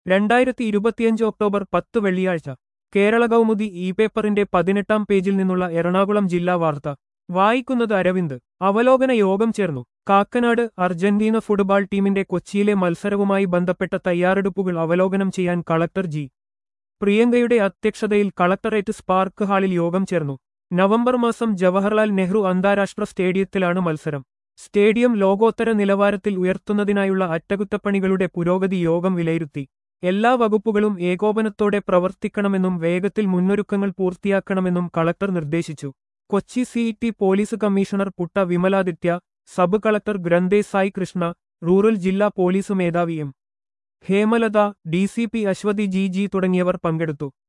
2025 October 10 വെള്ളിയാഴ്ച കേരള കൗമുദി പേപ്പറിന്റെ 18-ാം പേജിൽ നിന്നുള്ള എറണാകുളം ജില്ലാ വാർത്ത വായിക്കുന്നത് അരവിന്ദ്. അവലോകന യോഗം ചേർന്നു. കാക്കനാട്. അർജന്റീന ഫുട്ബോൾ ടീമിന്റെ കൊച്ചിയിലെ മത്സരവുമായി ബന്ധപ്പെട്ട തയ്യാറെടുപ്പുകൾ അവലോകനം ചെയ്യാൻ കളക്ടർ ജി. പ്രിയങ്കയുടെ അധ്യക്ഷതയിൽ കളക്ടറേറ്റ് സ്പാർക്ക് ഹാളിൽ യോഗം ചേർന്നു. നവംബർ മാസം ജവഹർലാൽ നെഹ്റു അന്താരാഷ്ട്ര സ്റ്റേഡിയത്തിലാണ് മത്സരം. സ്റ്റേഡിയം ലോകോത്തര നിലവാരത്തിൽ ഉയർത്തുന്നതിനായുള്ള അറ്റകുറ്റപ്പണികളുടെ പുരോഗതി യോഗം വിലയിരുത്തി. എല്ലാ വകുപ്പുകളും ഏകോപനത്തോടെ പ്രവർത്തിക്കണമെന്നും വേഗത്തിൽ മുന്നൊരുക്കങ്ങൾ പൂർത്തിയാക്കണമെന്നും കളക്ടർ നിർദ്ദേശിച്ചു. Kochi city police commissioner Putta Vimaladitya, sub collector Granthe Sai Krishna, rural ജില്ലാ പോലീസ് മേധാവി M. Hemalatha, DCP Aswathy G തുടങ്ങിയവർ പങ്കെടുത്തു.